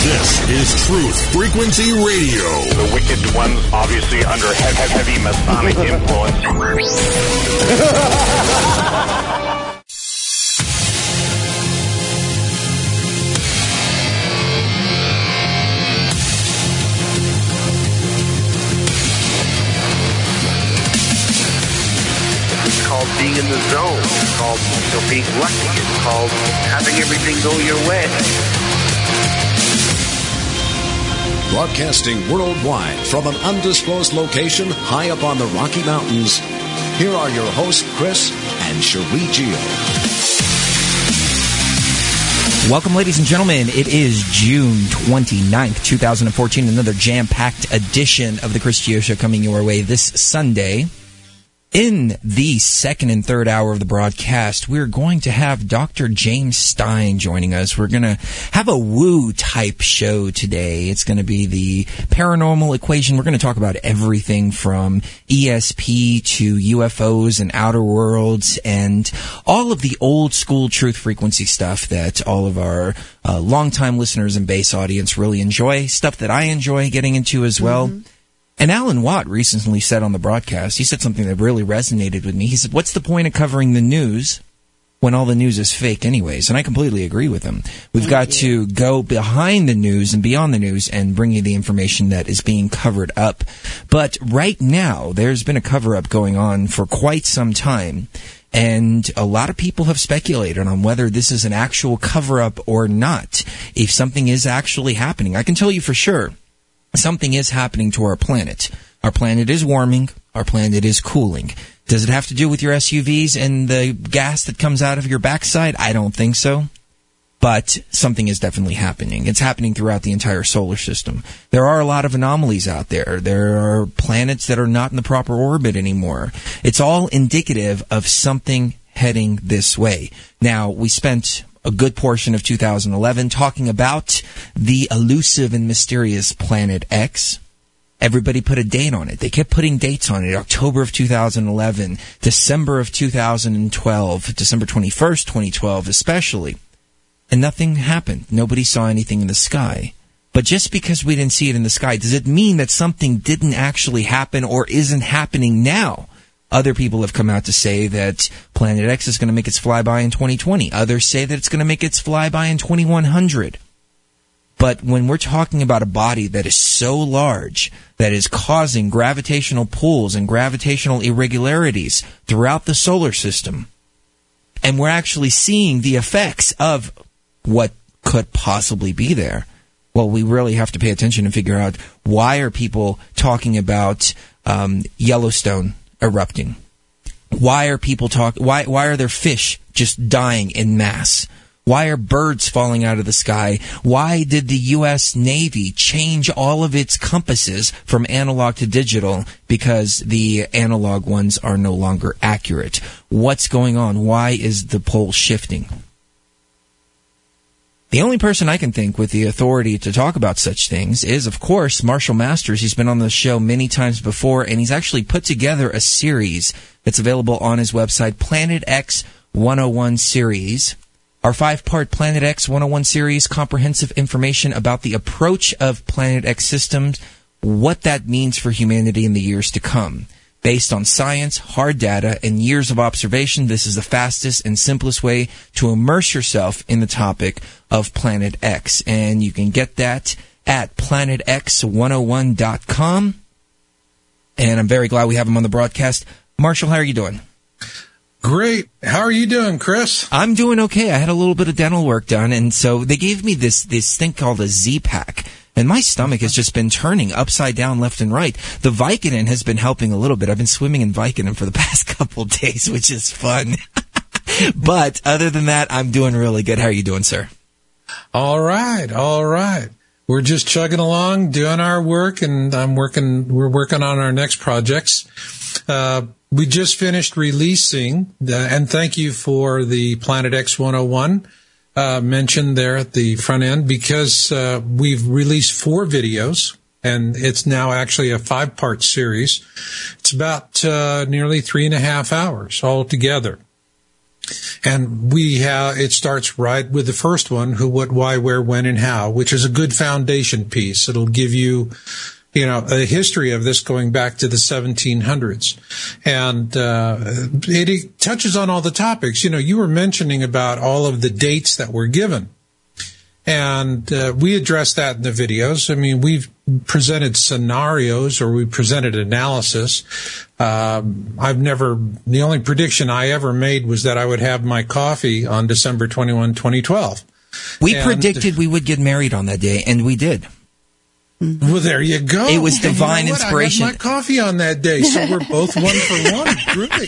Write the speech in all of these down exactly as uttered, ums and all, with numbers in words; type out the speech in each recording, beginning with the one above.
This is Truth Frequency Radio. The wicked ones obviously under heavy, heavy Masonic influence. It's called being in the zone. It's called, you know, being lucky. It's called having everything go your way. Broadcasting worldwide from an undisclosed location high up on the Rocky Mountains, here are your hosts, Chris and Cherie Geo. Welcome, ladies and gentlemen. It is June twenty-ninth, twenty fourteen, another jam-packed edition of the Chris Geo Show coming your way this Sunday. In the second and third hour of the broadcast, we're going to have Doctor James Stein joining us. We're going to have a woo-type show today. It's going to be the paranormal equation. We're going to talk about everything from E S P to U F Os and outer worlds and all of the old-school truth frequency stuff that all of our uh, longtime listeners and base audience really enjoy, stuff that I enjoy getting into as well. Mm-hmm. And Alan Watt recently said on the broadcast, he said something that really resonated with me. He said, what's the point of covering the news when all the news is fake anyways? And I completely agree with him. We've got to go behind the news and beyond the news and bring you the information that is being covered up. But right now, there's been a cover-up going on for quite some time. And a lot of people have speculated on whether this is an actual cover-up or not. If something is actually happening, I can tell you for sure. Something is happening to our planet. Our planet is warming. Our planet is cooling. Does it have to do with your S U Vs and the gas that comes out of your backside? I don't think so. But something is definitely happening. It's happening throughout the entire solar system. There are a lot of anomalies out there. There are planets that are not in the proper orbit anymore. It's all indicative of something heading this way. Now, we spent a good portion of two thousand eleven talking about the elusive and mysterious Planet X. Everybody put a date on it. They kept putting dates on it. October of two thousand eleven, December of two thousand twelve, December twenty-first, twenty twelve especially. And nothing happened. Nobody saw anything in the sky. But just because we didn't see it in the sky, does it mean that something didn't actually happen or isn't happening now? Other people have come out to say that Planet X is going to make its flyby in twenty twenty. Others say that it's going to make its flyby in twenty-one hundred. But when we're talking about a body that is so large, that is causing gravitational pulls and gravitational irregularities throughout the solar system, and we're actually seeing the effects of what could possibly be there, well, we really have to pay attention and figure out, why are people talking about um, Yellowstone erupting? Why are people talk? Why why are there fish just dying in mass? Why are birds falling out of the sky? Why did the U S Navy change all of its compasses from analog to digital? Because the analog ones are no longer accurate. What's going on? Why is the pole shifting? The only person I can think with the authority to talk about such things is, of course, Marshall Masters. He's been on the show many times before, and he's actually put together a series that's available on his website, Planet X one oh one Series. Our five-part Planet X one oh one Series, comprehensive information about the approach of Planet X systems, what that means for humanity in the years to come. Based on science, hard data, and years of observation, this is the fastest and simplest way to immerse yourself in the topic of Planet X. And you can get that at planet x one oh one dot com. And I'm very glad we have him on the broadcast. Marshall, how are you doing? Great. How are you doing, Chris? I'm doing okay. I had a little bit of dental work done, and so they gave me this, this thing called a Z-Pack. And my stomach has just been turning upside down left and right. The Vicodin has been helping a little bit. I've been swimming in Vicodin for the past couple of days, which is fun. But other than that, I'm doing really good. How are you doing, sir? All right. All right. We're just chugging along, doing our work, and I'm working, we're working on our next projects. Uh, we just finished releasing, the, and thank you for the Planet X one oh one. Uh, mentioned there at the front end, because uh, we've released four videos, and it's now actually a five-part series. It's about uh, nearly three and a half hours altogether. And we have, it starts right with the first one, who, what, why, where, when, and how, which is a good foundation piece. It'll give you, you know, a history of this going back to the seventeen hundreds. And, uh, it, it touches on all the topics. You know, you were mentioning about all of the dates that were given. And, uh, we addressed that in the videos. I mean, we've presented scenarios, or we presented analysis. Um, I've never, the only prediction I ever made was that I would have my coffee on December twenty-first, twenty twelve. We and, predicted we would get married on that day, and we did. Well, there you go. It was divine you know what? inspiration. I had my coffee on that day, so we're both one for one. Great.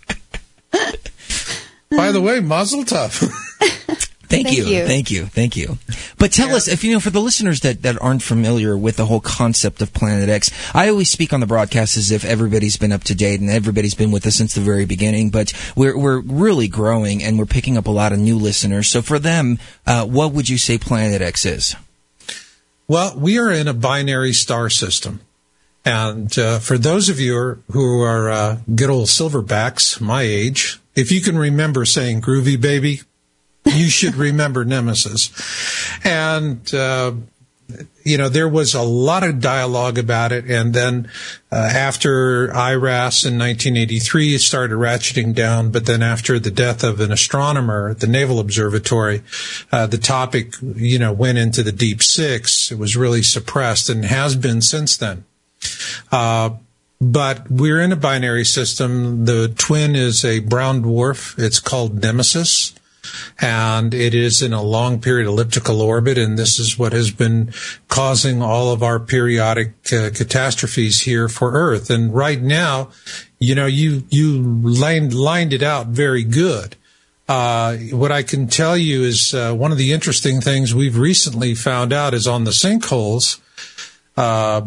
By the way, mazel tov. Thank, Thank you. you. Thank you. Thank you. But tell Yeah. us, if you know, for the listeners that, that aren't familiar with the whole concept of Planet X, I always speak on the broadcast as if everybody's been up to date and everybody's been with us since the very beginning, but we're, we're really growing and we're picking up a lot of new listeners. So for them, uh, what would you say Planet X is? Well, we are in a binary star system. And uh, for those of you who are uh, good old silverbacks, my age, if you can remember saying groovy baby, you should remember Nemesis. And, uh, you know, there was a lot of dialogue about it. And then uh, after I R A S in nineteen eighty-three, it started ratcheting down. But then after the death of an astronomer at the Naval Observatory, uh, the topic, you know, went into the Deep Six. It was really suppressed and has been since then. Uh, but we're in a binary system. The twin is a brown dwarf. It's called Nemesis. And it is in a long period elliptical orbit, and this is what has been causing all of our periodic uh, catastrophes here for Earth. And right now, you know, you you lined, lined it out very good. Uh, what I can tell you is uh, one of the interesting things we've recently found out is on the sinkholes. Uh,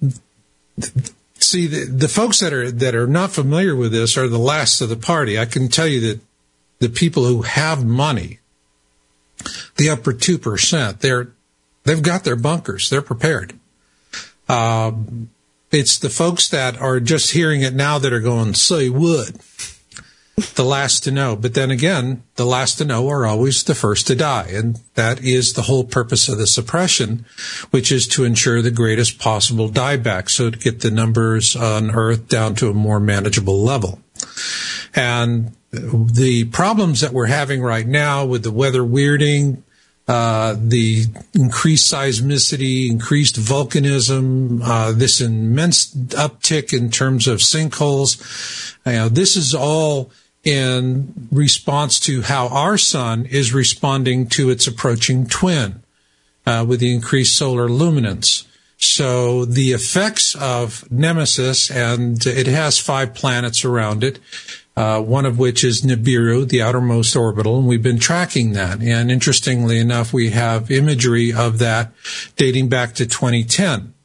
see, the, the folks that are that are not familiar with this are the last of the party. I can tell you that the people who have money, the upper two percent, they're, they've got their bunkers. They're prepared. Um, it's the folks that are just hearing it now that are going, say what? The last to know. But then again, the last to know are always the first to die. And that is the whole purpose of the suppression, which is to ensure the greatest possible dieback. So to get the numbers on Earth down to a more manageable level. And the problems that we're having right now with the weather weirding, uh, the increased seismicity, increased volcanism, uh, this immense uptick in terms of sinkholes, you know, this is all in response to how our sun is responding to its approaching twin, uh, with the increased solar luminance. So the effects of Nemesis, and it has five planets around it, Uh, one of which is Nibiru, the outermost orbital, and we've been tracking that. And interestingly enough, we have imagery of that dating back to twenty ten.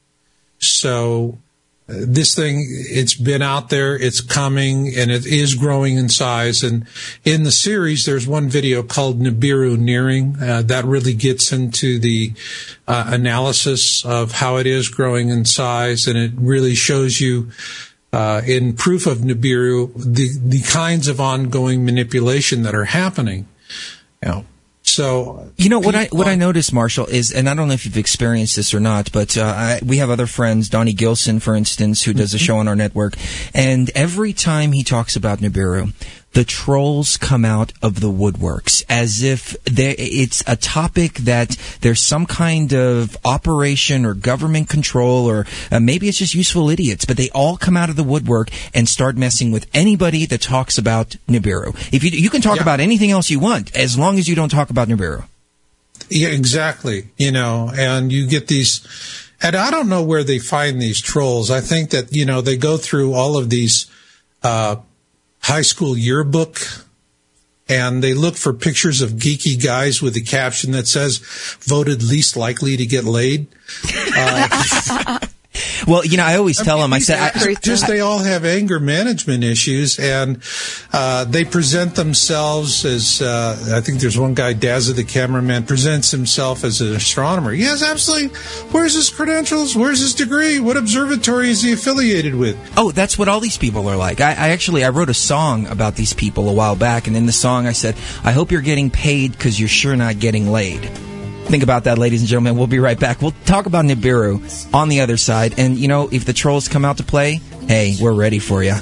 So uh, this thing, it's been out there, it's coming, and it is growing in size. And in the series, there's one video called Nibiru Nearing. Uh, that really gets into the uh, analysis of how it is growing in size, and it really shows you Uh, in proof of Nibiru, the, the kinds of ongoing manipulation that are happening. You know, so you know what I what I noticed, Marshall, is, and I don't know if you've experienced this or not, but uh, I, we have other friends, Donnie Gilson, for instance, who does a show on our network, and every time he talks about Nibiru, the trolls come out of the woodworks as if it's a topic that there's some kind of operation or government control, or uh, maybe it's just useful idiots, but they all come out of the woodwork and start messing with anybody that talks about Nibiru. If you you can talk yeah. about anything else you want, as long as you don't talk about Nibiru. Yeah, exactly. You know, and you get these, and I don't know where they find these trolls. I think that, you know, they go through all of these uh high school yearbook, and they look for pictures of geeky guys with a caption that says voted least likely to get laid. Uh, Well, you know, I always tell them, I said, I, just they all have anger management issues, and uh, they present themselves as, uh, I think there's one guy, Dazza the cameraman, presents himself as an astronomer. Yes, absolutely. Where's his credentials? Where's his degree? What observatory is he affiliated with? Oh, that's what all these people are like. I, I actually, I wrote a song about these people a while back, and in the song I said, I hope you're getting paid because you're sure not getting laid. Think about that, ladies and gentlemen. We'll be right back. We'll talk about Nibiru on the other side. And, you know, if the trolls come out to play, hey, we're ready for you.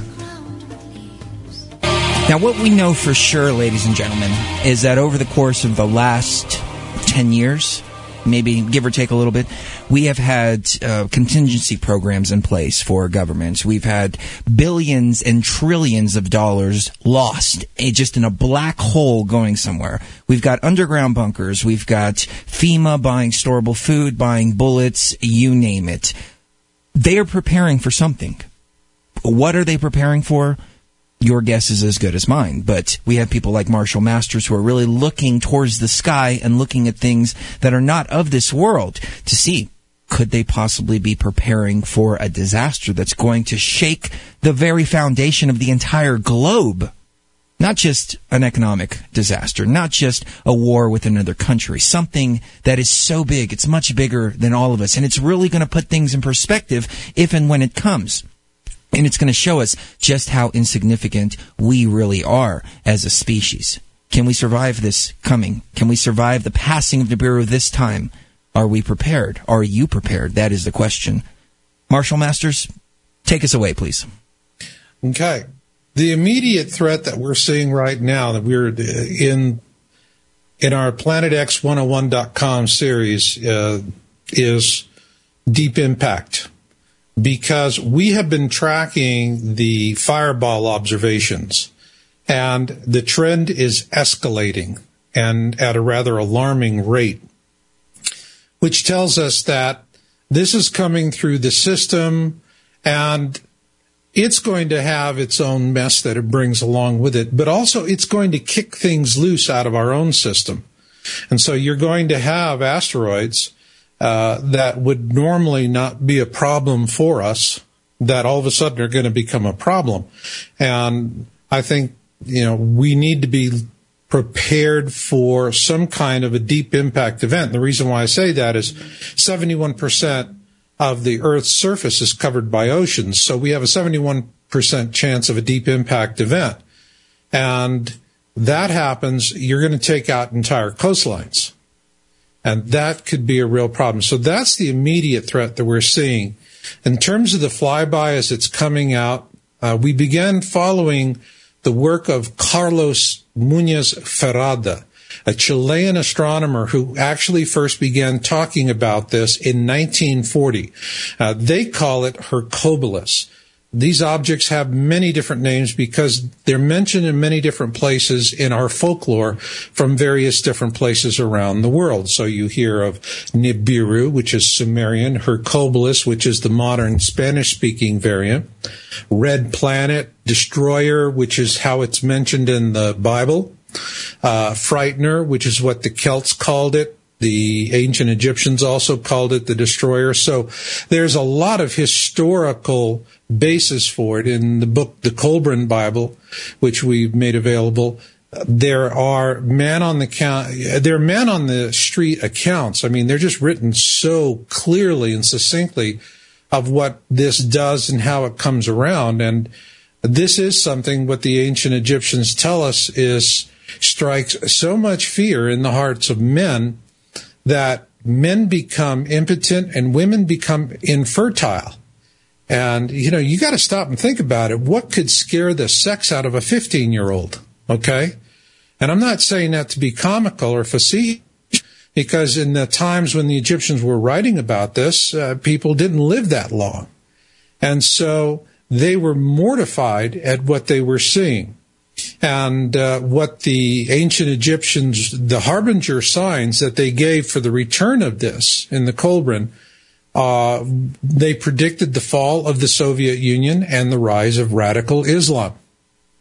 Now, what we know for sure, ladies and gentlemen, is that over the course of the last ten years, maybe give or take a little bit, we have had uh, contingency programs in place for governments. We've had billions and trillions of dollars lost eh, just in a black hole going somewhere. We've got underground bunkers. We've got FEMA buying storable food, buying bullets, you name it. They are preparing for something. What are they preparing for? Your guess is as good as mine, but we have people like Marshall Masters who are really looking towards the sky and looking at things that are not of this world to see, could they possibly be preparing for a disaster that's going to shake the very foundation of the entire globe? Not just an economic disaster, not just a war with another country, something that is so big, it's much bigger than all of us, and it's really going to put things in perspective if and when it comes. And it's going to show us just how insignificant we really are as a species. Can we survive this coming? Can we survive the passing of Nibiru this time? Are we prepared? Are you prepared? That is the question. Marshall Masters, take us away, please. Okay. The immediate threat that we're seeing right now, that we're in in our Planet X one oh one dot com series, uh, is deep impact. Because we have been tracking the fireball observations, and the trend is escalating, and at a rather alarming rate, which tells us that this is coming through the system, and it's going to have its own mess that it brings along with it, but also it's going to kick things loose out of our own system. And so you're going to have asteroids Uh, that would normally not be a problem for us, that all of a sudden are going to become a problem. And I think, you know, we need to be prepared for some kind of a deep impact event. The reason why I say that is seventy-one percent of the Earth's surface is covered by oceans. So we have a seventy-one percent chance of a deep impact event. And that happens, you're going to take out entire coastlines. And that could be a real problem. So that's the immediate threat that we're seeing. In terms of the flyby as it's coming out, uh, we began following the work of Carlos Muñoz Ferrada, a Chilean astronomer who actually first began talking about this in nineteen forty. Uh, they call it Hercubolus. These objects have many different names because they're mentioned in many different places in our folklore from various different places around the world. So you hear of Nibiru, which is Sumerian, Hercubolus, which is the modern Spanish-speaking variant, Red Planet, Destroyer, which is how it's mentioned in the Bible, uh, Frightener, which is what the Celts called it. The ancient Egyptians also called it the Destroyer. So there's a lot of historical basis for it in the book, the Kolbrin Bible, which we've made available. There are man on the count, there are man on the street accounts. I mean, they're just written so clearly and succinctly of what this does and how it comes around. And this is something what the ancient Egyptians tell us is strikes so much fear in the hearts of men that men become impotent and women become infertile. And, you know, you got to stop and think about it. What could scare the sex out of a fifteen-year-old? Okay? And I'm not saying that to be comical or facetious, because in the times when the Egyptians were writing about this, uh, people didn't live that long. And so they were mortified at what they were seeing. And uh, what the ancient Egyptians, the harbinger signs that they gave for the return of this in the Kolbrin, uh, they predicted the fall of the Soviet Union and the rise of radical Islam.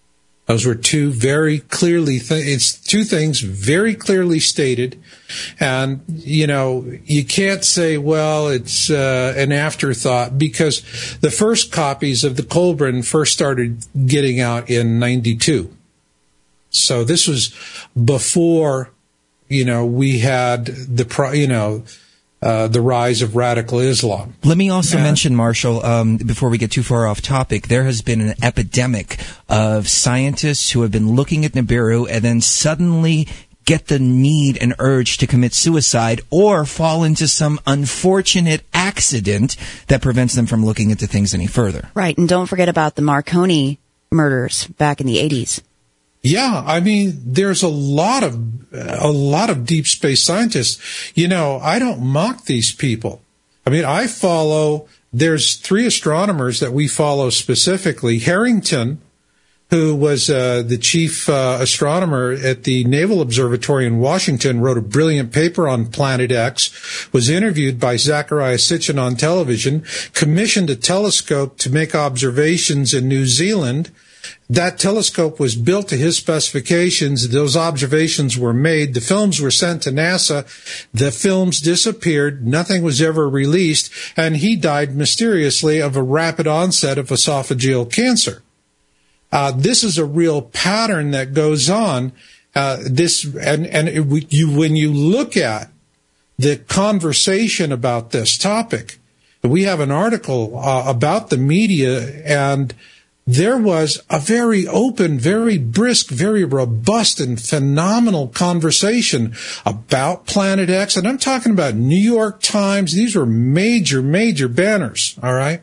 Those were two very clearly, th- it's two things very clearly stated. And, you know, you can't say, well, it's uh, an afterthought, because the first copies of the Kolbrin first started getting out in ninety-two. So this was before, you know, we had the, pro- you know, Uh, the rise of radical Islam. Let me also Yeah. mention, Marshall, um, before we get too far off topic, there has been an epidemic of scientists who have been looking at Nibiru and then suddenly get the need and urge to commit suicide or fall into some unfortunate accident that prevents them from looking into things any further. Right, and don't forget about the Marconi murders back in the eighties. Yeah, I mean, there's a lot of a lot of deep space scientists. You know, I don't mock these people. I mean, I follow. There's three astronomers that we follow specifically. Harrington, who was uh, the chief uh, astronomer at the Naval Observatory in Washington, wrote a brilliant paper on Planet X, was interviewed by Zachariah Sitchin on television, commissioned a telescope to make observations in New Zealand. That telescope was built to his specifications. Those observations were made. The films were sent to NASA. The films disappeared. Nothing was ever released. And he died mysteriously of a rapid onset of esophageal cancer. Uh, this is a real pattern that goes on. Uh, this and and it, you when you look at the conversation about this topic, we have an article uh, about the media, and there was a very open, very brisk, very robust and phenomenal conversation about Planet X. And I'm talking about New York Times. These were major, major banners. All right.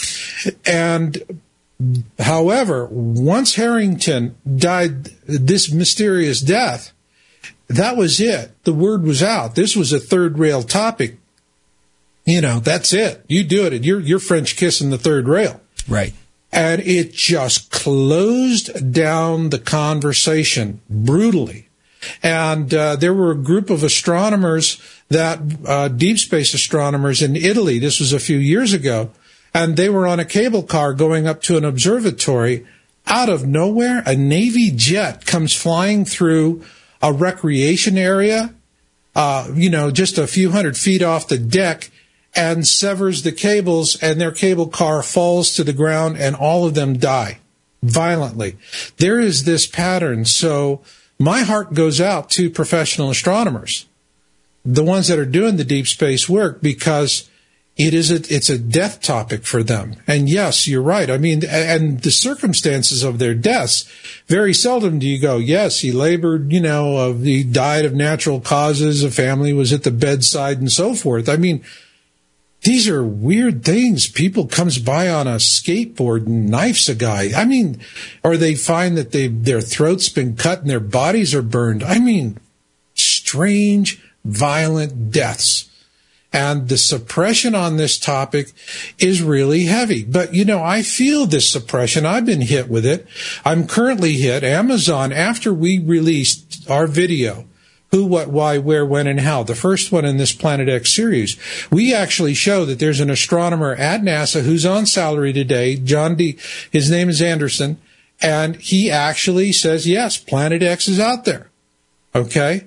And however, once Harrington died this mysterious death, that was it. The word was out. This was a third rail topic. You know, that's it. You do it. You're, you're French kissing the third rail. Right. And it just closed down the conversation brutally. And uh, there were a group of astronomers, that uh, deep space astronomers in Italy, this was a few years ago, and they were on a cable car going up to an observatory. Out of nowhere, a Navy jet comes flying through a recreation area, uh, you know, just a few hundred feet off the deck, and severs the cables, and their cable car falls to the ground, and all of them die violently. There is this pattern. So my heart goes out to professional astronomers, the ones that are doing the deep space work, because it is a, it's a death topic for them. And yes, you're right. I mean, and the circumstances of their deaths, very seldom do you go, yes, he labored, you know, of, he died of natural causes, a family was at the bedside, and so forth. I mean, these are weird things. People comes by on a skateboard and knifes a guy. I mean, or they find that they their throat's been cut and their bodies are burned. I mean, strange, violent deaths. And the suppression on this topic is really heavy. But, you know, I feel this suppression. I've been hit with it. I'm currently hit. Amazon, after we released our video, Who, What, Why, Where, When, and How, the first one in this Planet X series, we actually show that there's an astronomer at NASA who's on salary today, John D. His name is Anderson, and he actually says, yes, Planet X is out there. Okay?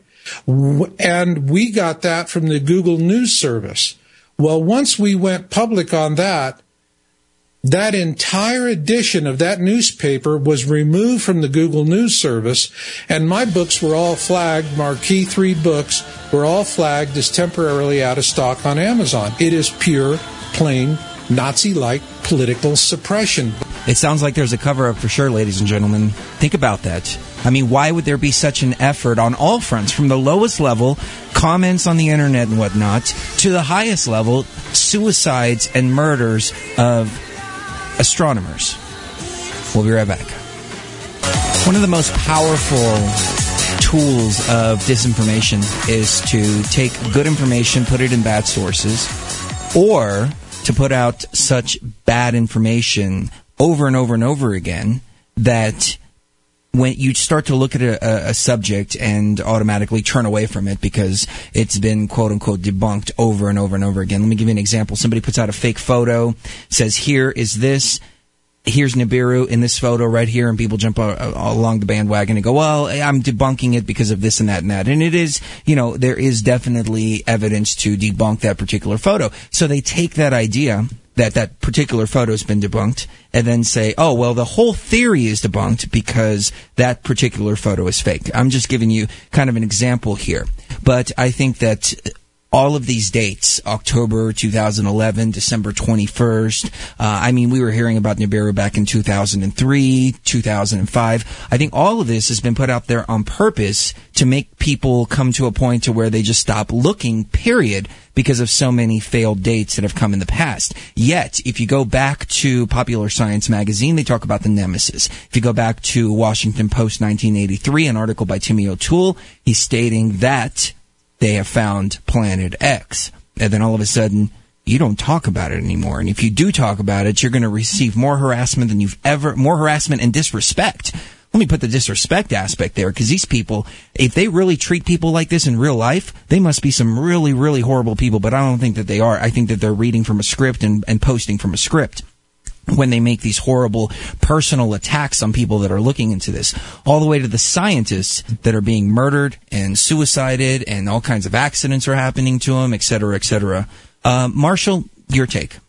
And we got that from the Google News Service. Well, once we went public on that, that entire edition of that newspaper was removed from the Google News Service, and my books were all flagged. Marquee three books were all flagged as temporarily out of stock on Amazon. It is pure, plain, Nazi-like political suppression. It sounds like there's a cover-up for sure, ladies and gentlemen. Think about that. I mean, why would there be such an effort on all fronts, from the lowest level, comments on the internet and whatnot, to the highest level, suicides and murders of astronomers? We'll be right back. One of the most powerful tools of disinformation is to take good information, put it in bad sources, or to put out such bad information over and over and over again that when you start to look at a, a subject and automatically turn away from it because it's been quote-unquote debunked over and over and over again. Let me give you an example. Somebody puts out a fake photo, says, here is this, here's Nibiru in this photo right here, and people jump uh, along the bandwagon and go, well, I'm debunking it because of this and that and that. And it is, you know, there is definitely evidence to debunk that particular photo. So they take that idea that that particular photo has been debunked and then say, oh, well, the whole theory is debunked because that particular photo is fake. I'm just giving you kind of an example here. But I think that all of these dates, October two thousand eleven, December twenty-first, uh, I mean, we were hearing about Nibiru back in two thousand three, two thousand five. I think all of this has been put out there on purpose to make people come to a point to where they just stop looking, period, because of so many failed dates that have come in the past. Yet, if you go back to Popular Science magazine, they talk about the nemesis. If you go back to Washington Post nineteen eighty-three, an article by Timmy O'Toole, he's stating that they have found Planet X. And then all of a sudden, you don't talk about it anymore. And if you do talk about it, you're going to receive more harassment than you've ever, more harassment and disrespect. Let me put the disrespect aspect there, because these people, if they really treat people like this in real life, they must be some really, really horrible people. But I don't think that they are. I think that they're reading from a script and, and posting from a script when they make these horrible personal attacks on people that are looking into this, all the way to the scientists that are being murdered and suicided, and all kinds of accidents are happening to them, et cetera, et cetera. Uh, Marshall, your take.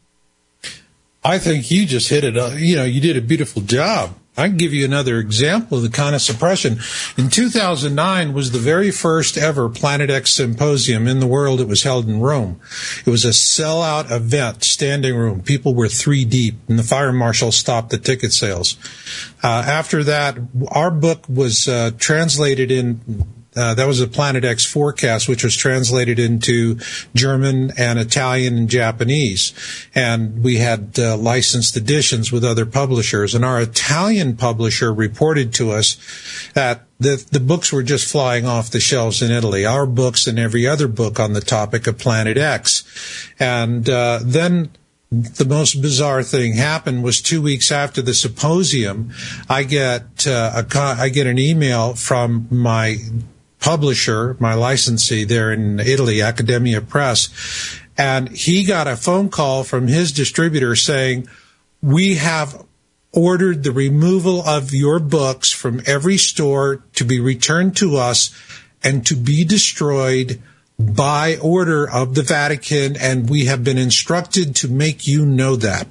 I think you just hit it. Uh, you know, you did a beautiful job. I can give you another example of the kind of suppression. In two thousand nine was the very first ever Planet X symposium in the world. It was held in Rome. It was a sellout event, standing room. People were three deep, and the fire marshal stopped the ticket sales. Uh, after that, our book was uh, translated in Uh, that was a Planet X forecast, which was translated into German and Italian and Japanese. And we had uh, licensed editions with other publishers. And our Italian publisher reported to us that the, the books were just flying off the shelves in Italy, our books and every other book on the topic of Planet X. And uh, then the most bizarre thing happened was two weeks after the symposium, I get uh, a, I get an email from my publisher, my licensee there in Italy, Accademia Press, and he got a phone call from his distributor saying, we have ordered the removal of your books from every store to be returned to us and to be destroyed by order of the Vatican, and we have been instructed to make you know that.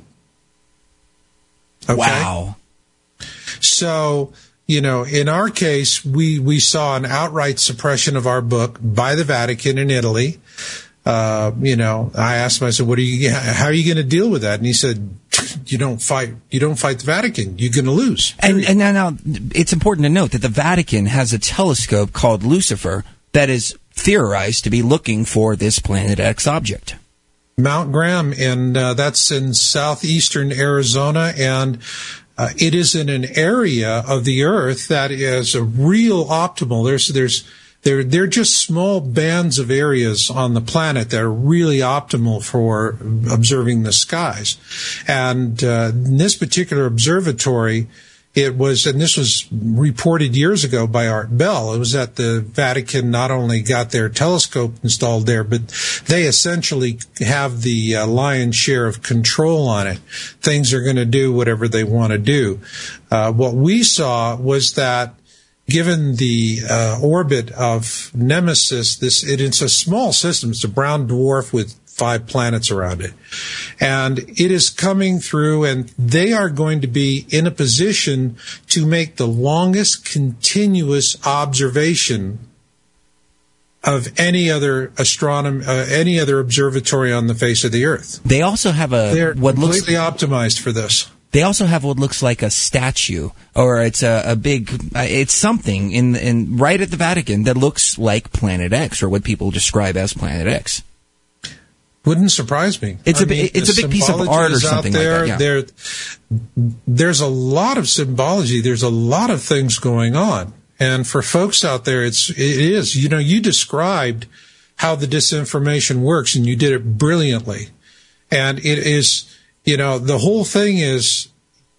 Okay? Wow. So, you know, in our case, we, we saw an outright suppression of our book by the Vatican in Italy. Uh, you know, I asked him, I said, what are you, how are you going to deal with that? And he said, you don't fight, you don't fight the Vatican. You're going to lose. And, and now, now, it's important to note that the Vatican has a telescope called Lucifer that is theorized to be looking for this Planet X object. Mount Graham, and uh, that's in southeastern Arizona, and Uh, it is in an area of the Earth that is a real optimal. There's, there's, there, they're just small bands of areas on the planet that are really optimal for observing the skies. And uh, in this particular observatory, it was, and this was reported years ago by Art Bell, it was that the Vatican not only got their telescope installed there, but they essentially have the uh, lion's share of control on it. Things are going to do whatever they want to do. Uh, what we saw was that given the uh, orbit of Nemesis, this it, it's a small system. It's a brown dwarf with five planets around it. And it is coming through, and they are going to be in a position to make the longest continuous observation of any other astronomy, uh, any other observatory on the face of the Earth. They also have a They're what completely looks optimized for this. They also have what looks like a statue, or it's a, a big, it's something in in right at the Vatican that looks like Planet X, or what people describe as Planet X. Wouldn't surprise me. It's I a mean, it's a big piece of art or something there, like that. Yeah. There, there's a lot of symbology. There's a lot of things going on, and for folks out there, it's it is. You know, you described how the disinformation works, and you did it brilliantly. And it is, you know, the whole thing is,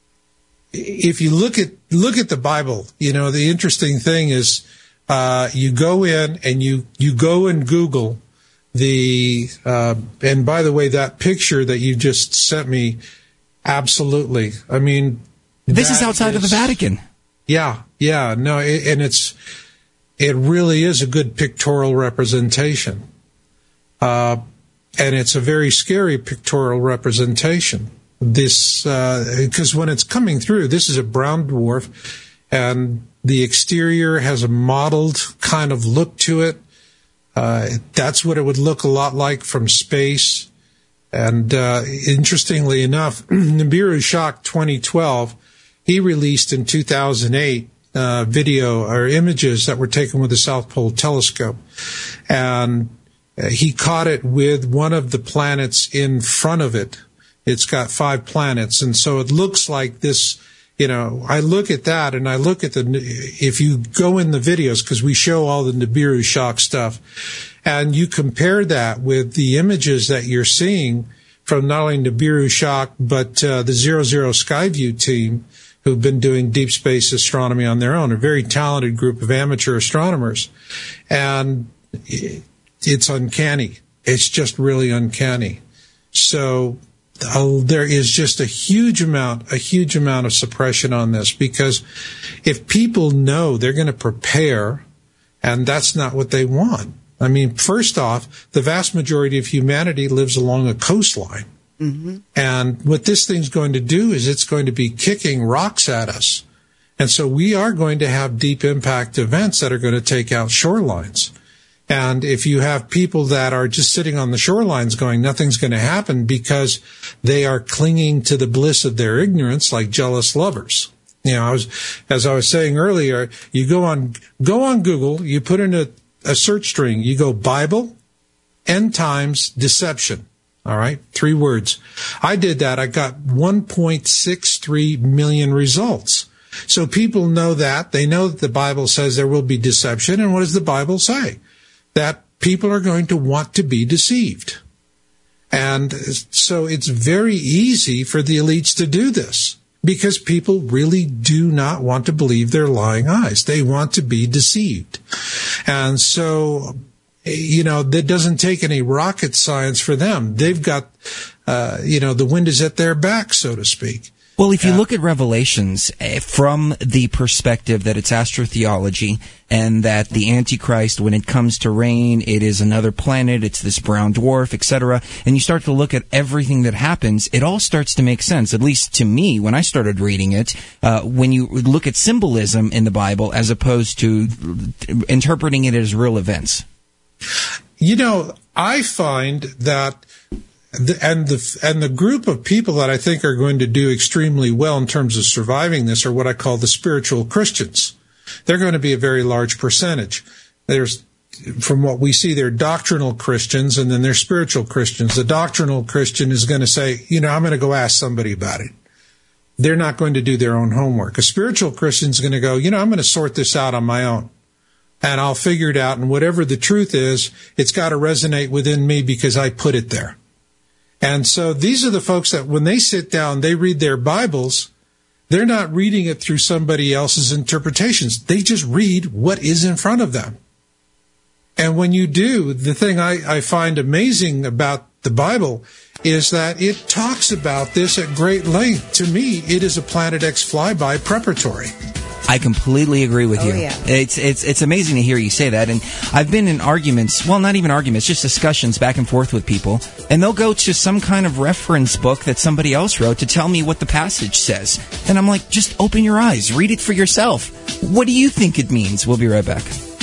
if you look at look at the Bible, you know, the interesting thing is, uh, you go in and you you go and Google. The uh, and by the way, that picture that you just sent me, Absolutely. I mean, this is outside is, of the Vatican. Yeah, yeah, no, it, and it's it really is a good pictorial representation, uh, and it's a very scary pictorial representation. This because uh, when it's coming through, this is a brown dwarf, and the exterior has a mottled kind of look to it. Uh, that's what it would look a lot like from space. And uh, interestingly enough, Nibiru Shock twenty twelve, he released in two thousand eight uh, video or images that were taken with the South Pole Telescope. And uh, he caught it with one of the planets in front of it. It's got five planets. And so it looks like this, you know, I look at that and I look at the, if you go in the videos, because we show all the Nibiru Shock stuff, and you compare that with the images that you're seeing from not only Nibiru Shock, but uh, the Zero Zero Skyview team, who've been doing deep space astronomy on their own, a very talented group of amateur astronomers. And it's uncanny. It's just really uncanny. So uh, there is just a huge amount, a huge amount of suppression on this, because if people know, they're going to prepare, and that's not what they want. I mean, first off, the vast majority of humanity lives along a coastline. Mm-hmm. And what this thing's going to do is it's going to be kicking rocks at us. And so we are going to have deep impact events that are going to take out shorelines. And if you have people that are just sitting on the shorelines going, nothing's going to happen because they are clinging to the bliss of their ignorance like jealous lovers. You know, I was, as I was saying earlier, you go on, go on Google, you put in a, a search string, you go Bible, end times, deception. All right. Three words. I did that. I got one point six three million results. So people know that. They know that the Bible says there will be deception. And what does the Bible say? That people are going to want to be deceived. And so it's very easy for the elites to do this because people really do not want to believe their lying eyes. They want to be deceived. And so, you know, that doesn't take any rocket science for them. They've got, uh, you know, the wind is at their back, so to speak. Well, if you look at Revelations from the perspective that it's astrotheology and that the Antichrist, when it comes to reign, it is another planet, it's this brown dwarf, et cetera, and you start to look at everything that happens, it all starts to make sense, at least to me when I started reading it, uh, when you look at symbolism in the Bible as opposed to interpreting it as real events. You know, I find that The, and the and the group of people that I think are going to do extremely well in terms of surviving this are what I call the spiritual Christians. They're going to be a very large percentage. There's, from what we see, they're doctrinal Christians, and then they're spiritual Christians. The doctrinal Christian is going to say, you know, I'm going to go ask somebody about it. They're not going to do their own homework. A spiritual Christian is going to go, you know, I'm going to sort this out on my own. And I'll figure it out, and whatever the truth is, it's got to resonate within me because I put it there. And so these are the folks that when they sit down, they read their Bibles, they're not reading it through somebody else's interpretations. They just read what is in front of them. And when you do, the thing I, I find amazing about the Bible is that it talks about this at great length. To me, it is a Planet X flyby preparatory. I completely agree with oh, you. Yeah. It's it's it's amazing to hear you say that. And I've been in arguments, well, not even arguments, just discussions back and forth with people, and they'll go to some kind of reference book that somebody else wrote to tell me what the passage says. And I'm like, just open your eyes, read it for yourself. What do you think it means? We'll be right back.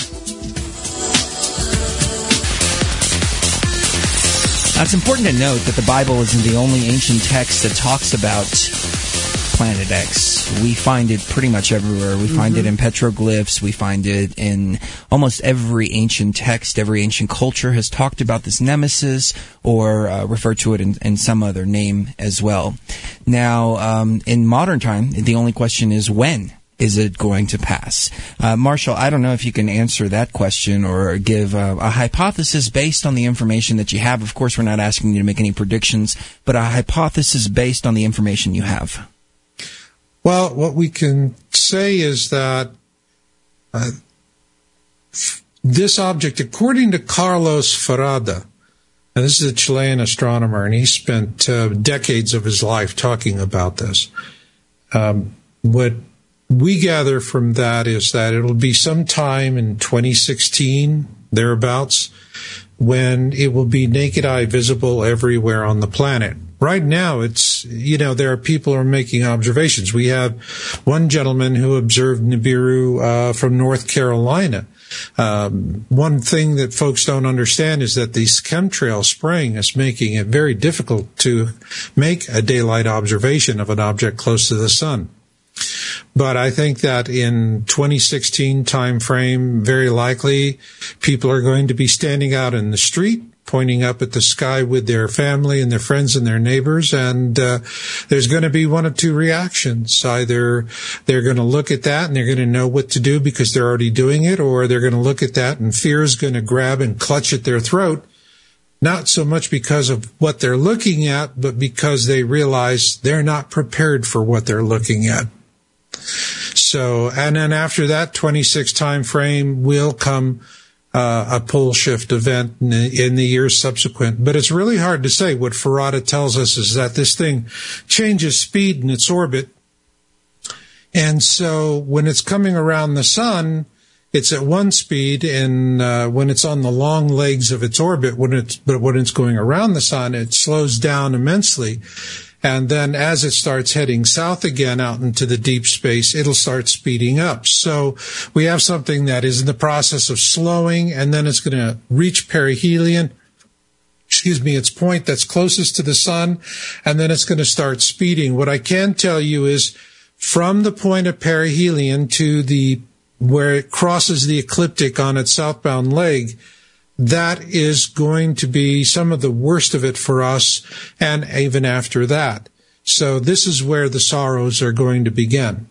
Now, it's important to note that the Bible isn't the only ancient text that talks about Planet X. We find it pretty much everywhere. We find mm-hmm. it in petroglyphs. We find it in almost every ancient text. Every ancient culture has talked about this nemesis or uh, referred to it in, in some other name as well. Now, um, in modern time, the only question is when is it going to pass? Uh, Marshall, I don't know if you can answer that question or give uh, a hypothesis based on the information that you have. Of course, we're not asking you to make any predictions, but a hypothesis based on the information you have. Well, what we can say is that uh, this object, according to Carlos Ferrada, And this is a Chilean astronomer, and he spent uh, decades of his life talking about this. Um, what we gather from that is that it'll be sometime in twenty sixteen, thereabouts, when it will be naked eye visible everywhere on the planet. Right now, it's, you know, there are people who are making observations. We have one gentleman who observed Nibiru uh, from North Carolina. Um, one thing that folks don't understand is that this chemtrail spraying is making it very difficult to make a daylight observation of an object close to the sun. But I think that in twenty sixteen time frame, very likely people are going to be standing out in the street, pointing up at the sky with their family and their friends and their neighbors, and uh, there's going to be one of two reactions. Either they're going to look at that and they're going to know what to do because they're already doing it, or they're going to look at that and fear is going to grab and clutch at their throat, not so much because of what they're looking at, but because they realize they're not prepared for what they're looking at. So, and then after that twenty-six time frame will come Uh, a pole shift event in the, in the years subsequent. But it's really hard to say. What Farada tells us is that this thing changes speed in its orbit. And so when it's coming around the sun, it's at one speed, and uh, when it's on the long legs of its orbit, when it's, but when it's going around the sun, it slows down immensely. And then as it starts heading south again out into the deep space, it'll start speeding up. So we have something that is in the process of slowing, and then it's going to reach perihelion, excuse me, its point that's closest to the sun, and then it's going to start speeding. What I can tell you is from the point of perihelion to the where it crosses the ecliptic on its southbound leg, that is going to be some of the worst of it for us, and even after that. So this is where the sorrows are going to begin.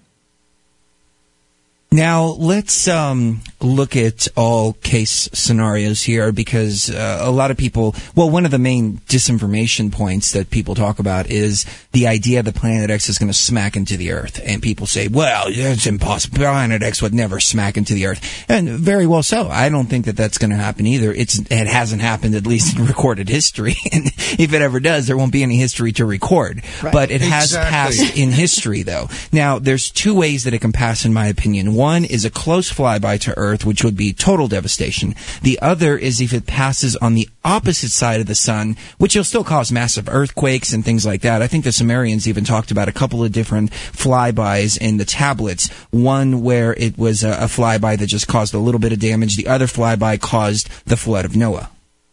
Now, let's um, look at all case scenarios here, because uh, a lot of people, well, one of the main disinformation points that people talk about is the idea that Planet X is going to smack into the Earth. And people say, well, it's impossible. Planet X would never smack into the Earth. And very well so. I don't think that that's going to happen either. It's, it hasn't happened, at least in recorded history. And if it ever does, there won't be any history to record. Right. But it has exactly. passed in history, though. Now, there's two ways that it can pass, in my opinion. One is a close flyby to Earth, which would be total devastation. The other is if it passes on the opposite side of the sun, which will still cause massive earthquakes and things like that. I think the Sumerians even talked about a couple of different flybys in the tablets. One where it was a, a flyby that just caused a little bit of damage. The other flyby caused the flood of Noah.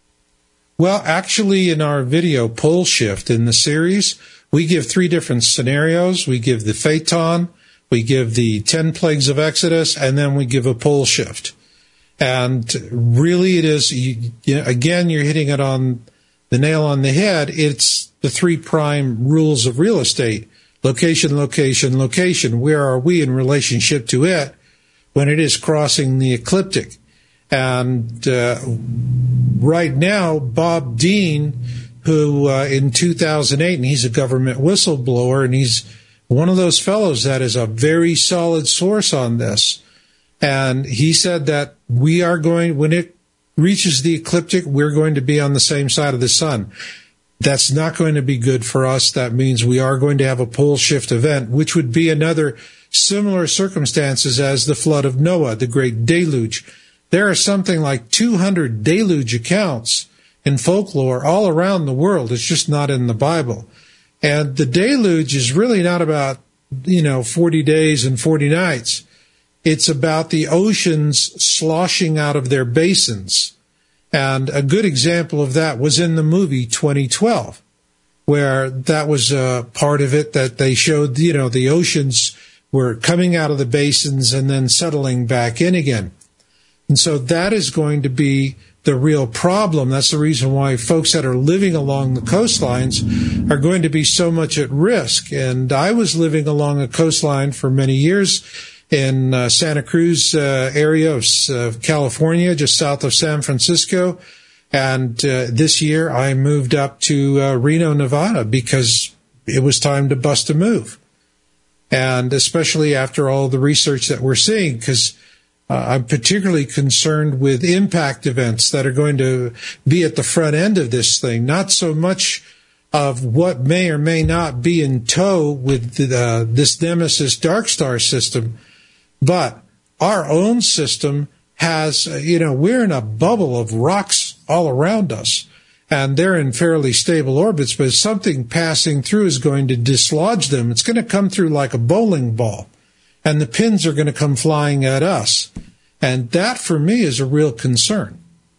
Well, actually, in our video Pole Shift in the series, we give three different scenarios. We give the Phaeton, we give the ten plagues of Exodus, and then we give a pole shift. And really it is, you, you know, again, you're hitting it on the nail on the head. It's the three prime rules of real estate. Location, location, location. Where are we in relationship to it when it is crossing the ecliptic? And uh, right now, Bob Dean, who uh, in two thousand eight, and he's a government whistleblower, and he's one of those fellows that is a very solid source on this. And he said that we are going, when it reaches the ecliptic, we're going to be on the same side of the sun. That's not going to be good for us. That means we are going to have a pole shift event, which would be another similar circumstances as the flood of Noah, the great deluge. There are something like two hundred deluge accounts in folklore all around the world. It's just not in the Bible. And the deluge is really not about, you know, forty days and forty nights. It's about the oceans sloshing out of their basins. And a good example of that was in the movie twenty twelve, where that was a part of it that they showed, you know, the oceans were coming out of the basins and then settling back in again. And so that is going to be the real problem. That's the reason why folks that are living along the coastlines are going to be so much at risk. And I was living along a coastline for many years in uh, Santa Cruz uh, area of uh, California, just south of San Francisco. And uh, this year I moved up to uh, Reno, Nevada, because it was time to bust a move. And especially after all the research that we're seeing, because Uh, I'm particularly concerned with impact events that are going to be at the front end of this thing, not so much of what may or may not be in tow with the, uh, this Nemesis Dark Star system, but our own system has, uh, you know, we're in a bubble of rocks all around us, and they're in fairly stable orbits, but something passing through is going to dislodge them. It's going to come through like a bowling ball, and the pins are going to come flying at us. And that, for me, is a real concern.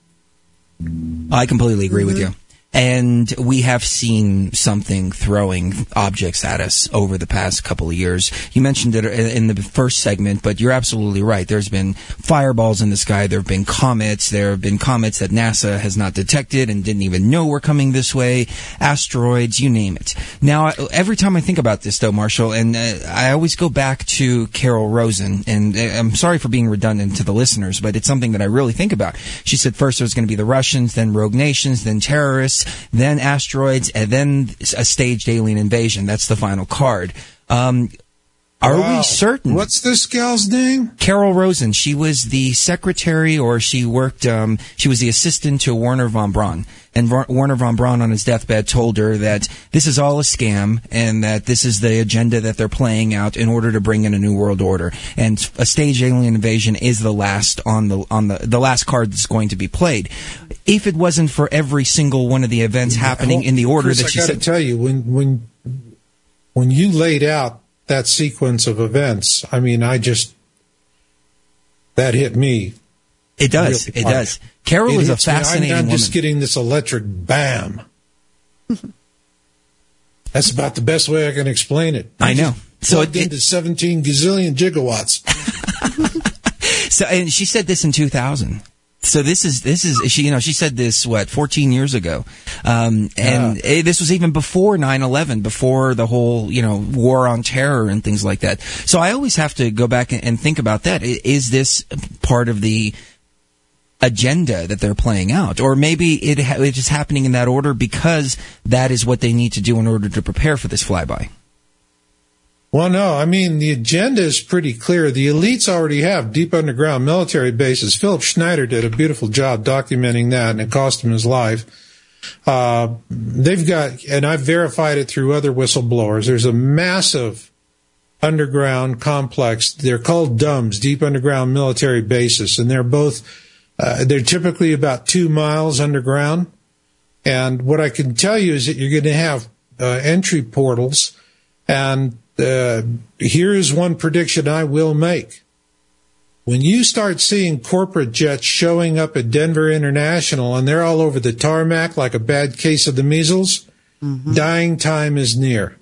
I completely agree with you. And we have seen something throwing objects at us over the past couple of years. You mentioned it in the first segment, but you're absolutely right. There's been fireballs in the sky. There have been comets. There have been comets that NASA has not detected and didn't even know were coming this way. Asteroids, you name it. Now, every time I think about this, though, Marshall, and uh, I always go back to Carol Rosen, and uh, I'm sorry for being redundant to the listeners, but it's something that I really think about. She said first it was going to be the Russians, then rogue nations, then terrorists, then asteroids, and then a staged alien invasion. That's the final card. Um, are wow. we certain? What's this gal's name? Carol Rosen. She was the secretary, or she worked, um, she was the assistant to Werner von Braun. And Werner von Braun on his deathbed told her that this is all a scam and that this is the agenda that they're playing out in order to bring in a new world order. And a staged alien invasion is the last on the on the the last card that's going to be played. If it wasn't for every single one of the events happening well, in the order Chris, that she I said, I got to tell you, when when when you laid out that sequence of events, I mean, I just that hit me. It does. Really it hard. does. Carol it is a fascinating me. I'm, I'm woman. just getting this electric bam. That's about the best way I can explain it. I know. So it into seventeen gazillion gigawatts. So, and she said this in two thousand. So this is this is she you know she said this what fourteen years ago, um, and yeah. it, this was even before nine eleven, before the whole you know war on terror and things like that. So I always have to go back and, and think about that. Is this part of the agenda that they're playing out, or maybe it ha- it's just happening in that order because that is what they need to do in order to prepare for this flyby? Well, no, I mean, the agenda is pretty clear. The elites already have deep underground military bases. Philip Schneider did a beautiful job documenting that, and it cost him his life. Uh, they've got, and I've verified it through other whistleblowers, there's a massive underground complex. They're called D U M S, deep underground military bases, and they're both, uh, they're typically about two miles underground. And what I can tell you is that you're going to have uh, entry portals, and Uh, here is one prediction I will make. When you start seeing corporate jets showing up at Denver International and they're all over the tarmac like a bad case of the measles, mm-hmm. dying time is near.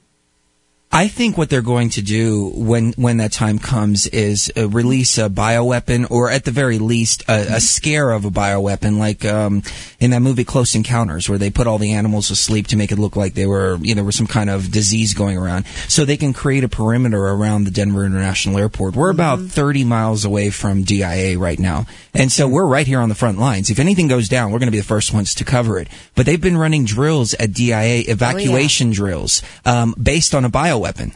I think what they're going to do when, when that time comes is uh, release a bioweapon, or at the very least a, a scare of a bioweapon, like um, in that movie Close Encounters, where they put all the animals asleep to make it look like they were, you know, there was some kind of disease going around, so they can create a perimeter around the Denver International Airport. We're about mm-hmm. thirty miles away from D I A right now, and so we're right here on the front lines. If anything goes down, we're going to be the first ones to cover it. But they've been running drills at D I A, evacuation oh, yeah. drills, um, based on a bioweapon. weapon.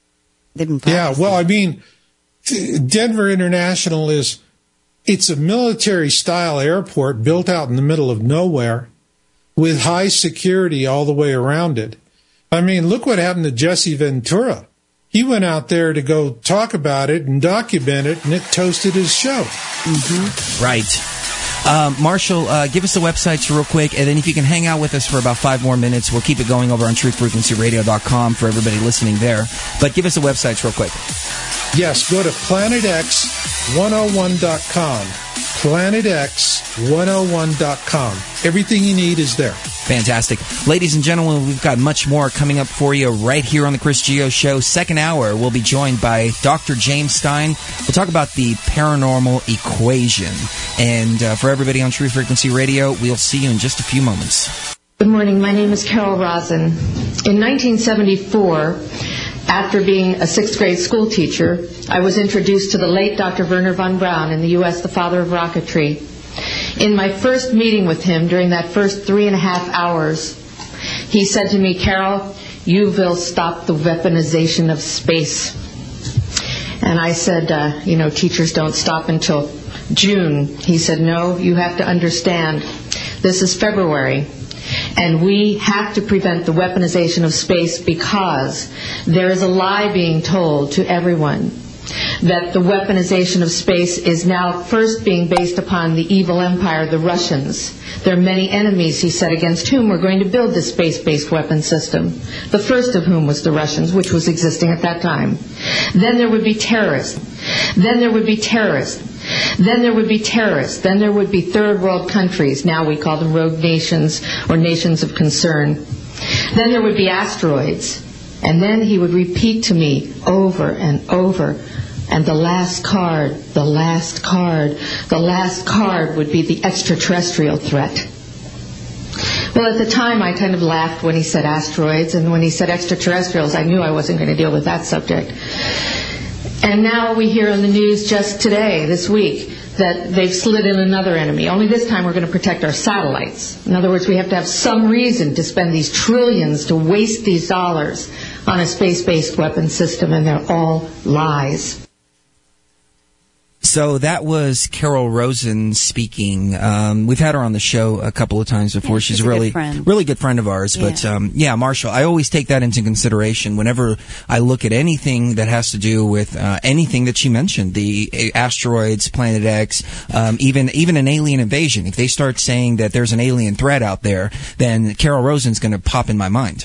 Yeah, well, I mean, Denver International is, it's a military-style airport built out in the middle of nowhere with high security all the way around it. I mean, look what happened to Jesse Ventura. He went out there to go talk about it and document it, and it toasted his show. Mm-hmm. Right. Um, Marshall, uh, give us the websites real quick, and then if you can hang out with us for about five more minutes, we'll keep it going over on truth frequency radio dot com for everybody listening there. But give us the websites real quick. Yes, go to planet x one oh one dot com. planet x one oh one dot com. Everything you need is there. Fantastic. Ladies and gentlemen, we've got much more coming up for you right here on the Chris Geo Show. Second hour, we'll be joined by Doctor James Stein. We'll talk about the paranormal equation. And uh, for everybody on True Frequency Radio, we'll see you in just a few moments. Good morning. My name is Carol Rosen. In nineteen seventy-four, after being a sixth grade school teacher, I was introduced to the late Doctor Werner von Braun in the U S, the father of rocketry. In my first meeting with him, during that first three and a half hours, he said to me, "Carol, you will stop the weaponization of space." And I said, uh, you know, teachers don't stop until June. He said, no, you have to understand, this is February, and we have to prevent the weaponization of space because there is a lie being told to everyone that the weaponization of space is now first being based upon the evil empire, the Russians. There are many enemies, he said, against whom we're going to build this space-based weapon system, the first of whom was the Russians, which was existing at that time. Then there would be terrorists. Then there would be terrorists. Then there would be terrorists. Then there would be third world countries. Now we call them rogue nations or nations of concern. Then there would be asteroids. And then he would repeat to me over and over, and the last card, the last card, the last card would be the extraterrestrial threat. Well, at the time, I kind of laughed when he said asteroids, and when he said extraterrestrials, I knew I wasn't going to deal with that subject. And now we hear on the news just today, this week, that they've slid in another enemy. Only this time we're going to protect our satellites. In other words, we have to have some reason to spend these trillions to waste these dollars on a space-based weapon system, and they're all lies. So that was Carol Rosen speaking. Um, we've had her on the show a couple of times before. Yeah, she's, she's a really, good really good friend of ours. Yeah. But um, yeah, Marshall, I always take that into consideration whenever I look at anything that has to do with uh, anything that she mentioned, the asteroids, Planet X, um, even even an alien invasion. If they start saying that there's an alien threat out there, then Carol Rosen's going to pop in my mind.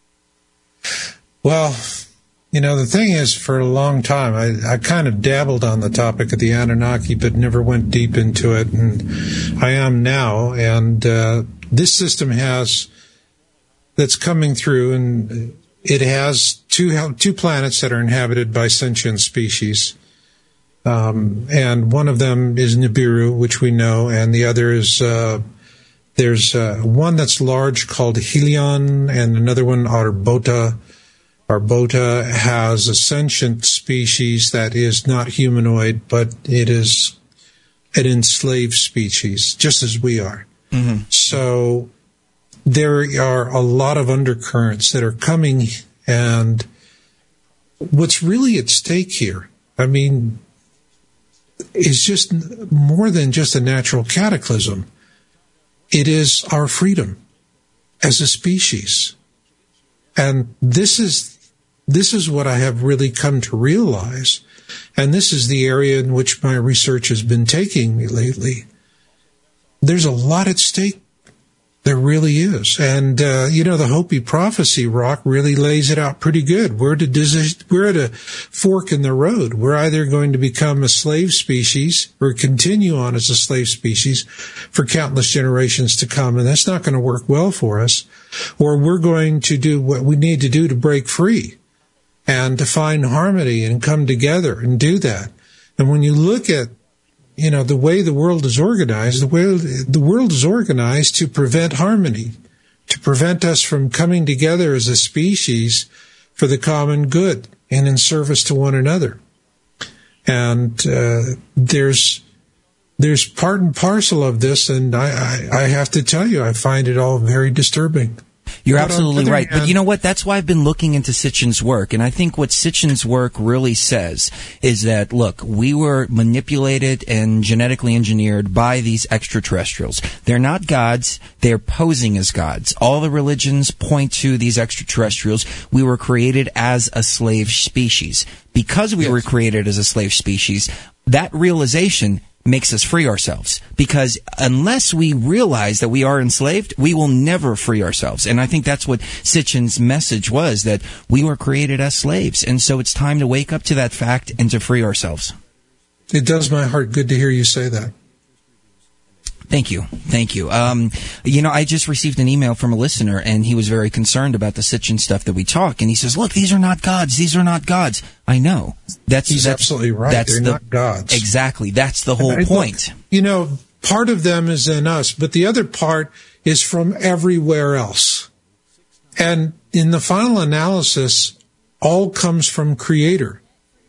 Well, you know, the thing is, for a long time, I, I kind of dabbled on the topic of the Anunnaki, but never went deep into it, and I am now. And uh, this system has, that's coming through, and it has two two planets that are inhabited by sentient species. Um, and one of them is Nibiru, which we know, and the other is, uh, there's uh, one that's large called Helion, and another one, Arbota. Arbota has a sentient species that is not humanoid, but it is an enslaved species, just as we are. Mm-hmm. So there are a lot of undercurrents that are coming, and what's really at stake here, I mean, is just more than just a natural cataclysm. It is our freedom as a species. And this is This is what I have really come to realize, and this is the area in which my research has been taking me lately. There's a lot at stake. There really is. And, uh, you know, the Hopi prophecy, Rock, really lays it out pretty good. We're at, a, we're at a fork in the road. We're either going to become a slave species or continue on as a slave species for countless generations to come, and that's not going to work well for us. Or we're going to do what we need to do to break free and to find harmony and come together and do that. And when you look at, you know, the way the world is organized, the way the world is organized to prevent harmony, to prevent us from coming together as a species for the common good and in service to one another. And uh, there's there's part and parcel of this, and I, I, I have to tell you, I find it all very disturbing. You're but absolutely right. hand, but you know what? That's why I've been looking into Sitchin's work. And I think what Sitchin's work really says is that, look, we were manipulated and genetically engineered by these extraterrestrials. They're not gods. They're posing as gods. All the religions point to these extraterrestrials. We were created as a slave species. Because we yes. were created as a slave species, that realization makes us free ourselves, because unless we realize that we are enslaved, we will never free ourselves. And I think that's what Sitchin's message was, that we were created as slaves, and so it's time to wake up to that fact and to free ourselves. It does my heart good to hear you say that. Thank you. Thank you. Um, you know, I just received an email from a listener, and he was very concerned about the Sitchin stuff that we talk. And he says, look, these are not gods. These are not gods. I know. That's, He's that's, absolutely right. That's They're the, not gods. Exactly. That's the whole point. Look, you know, part of them is in us, but the other part is from everywhere else. And in the final analysis, all comes from Creator.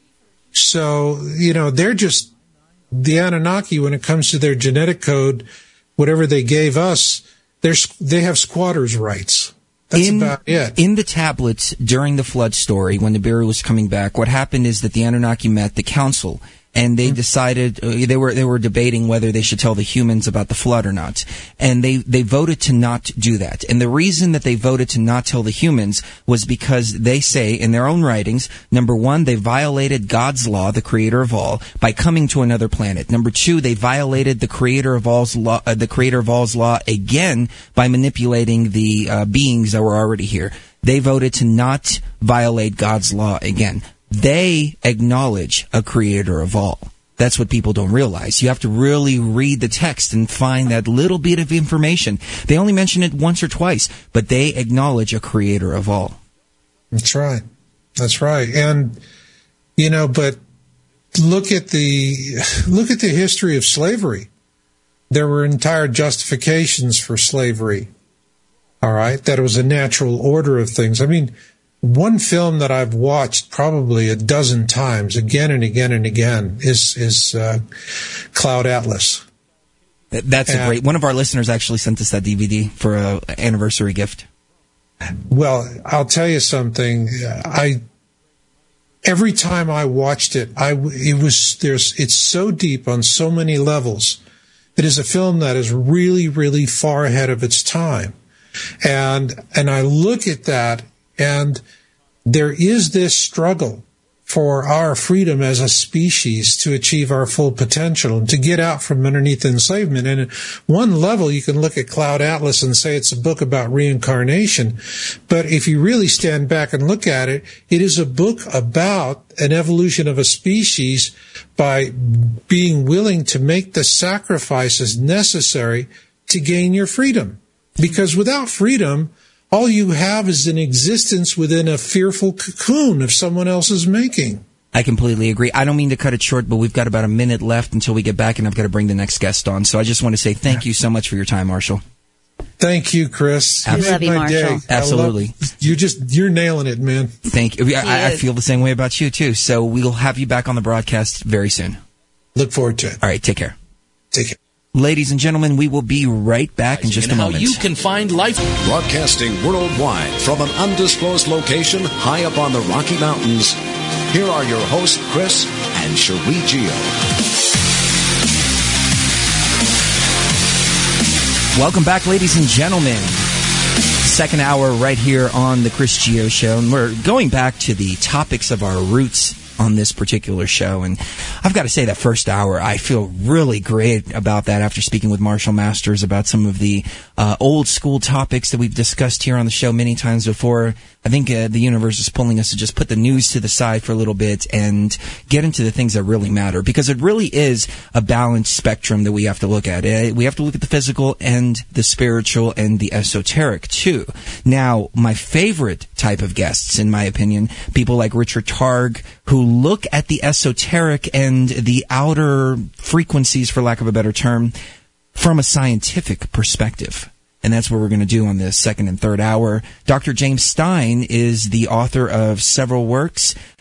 So, you know, they're just... the Anunnaki, when it comes to their genetic code, whatever they gave us, they're, they have squatters' rights. That's in, about it. In the tablets during the flood story, when the Nibiru was coming back, what happened is that the Anunnaki met the council, and they decided uh, they were they were debating whether they should tell the humans about the flood or not, and they they voted to not do that. And the reason that they voted to not tell the humans was because they say in their own writings, number one, they violated God's law, the creator of all, by coming to another planet. Number two, they violated the creator of all's law, uh, the creator of all's law again by manipulating the uh, beings that were already here. They voted to not violate God's law again. They acknowledge a creator of all. That's what people don't realize. You have to really read the text and find that little bit of information. They only mention it once or twice, but they acknowledge a creator of all. That's right. That's right. And, you know, but look at the, look at the history of slavery. There were entire justifications for slavery. All right. That it was a natural order of things. I mean, one film that I've watched probably a dozen times, again and again and again, is is uh, Cloud Atlas. That's and, a great. One of our listeners actually sent us that D V D for an anniversary gift. Well, I'll tell you something. I every time I watched it, I it was there's it's so deep on so many levels. It is a film that is really, really far ahead of its time, and and I look at that. And there is this struggle for our freedom as a species to achieve our full potential and to get out from underneath enslavement. And at one level, you can look at Cloud Atlas and say it's a book about reincarnation. But if you really stand back and look at it, it is a book about an evolution of a species by being willing to make the sacrifices necessary to gain your freedom. Because without freedom, all you have is an existence within a fearful cocoon of someone else's making. I completely agree. I don't mean to cut it short, but we've got about a minute left until we get back, and I've got to bring the next guest on. So I just want to say thank you so much for your time, Marshall. Thank you, Chris. We love you, Marshall. Absolutely. Love, you just, you're nailing it, man. Thank you. I, I feel the same way about you, too. So we'll have you back on the broadcast very soon. Look forward to it. All right. Take care. Take care. Ladies and gentlemen, we will be right back in just a moment. How you can find life. Broadcasting worldwide from an undisclosed location high up on the Rocky Mountains, here are your hosts, Chris and Cherie Geo. Welcome back, ladies and gentlemen. Second hour right here on the Chris Geo Show. And we're going back to the topics of our roots on this particular show. And I've got to say that first hour, I feel really great about that after speaking with Marshall Masters about some of the uh, old school topics that we've discussed here on the show many times before. I think uh, the universe is pulling us to just put the news to the side for a little bit and get into the things that really matter, because it really is a balanced spectrum that we have to look at. Uh, we have to look at the physical and the spiritual and the esoteric too. Now, my favorite type of guests, in my opinion, people like Richard Targ, who look at the esoteric and the outer frequencies, for lack of a better term, from a scientific perspective. And that's what we're going to do on the second and third hour. Doctor James Stein is the author of several works.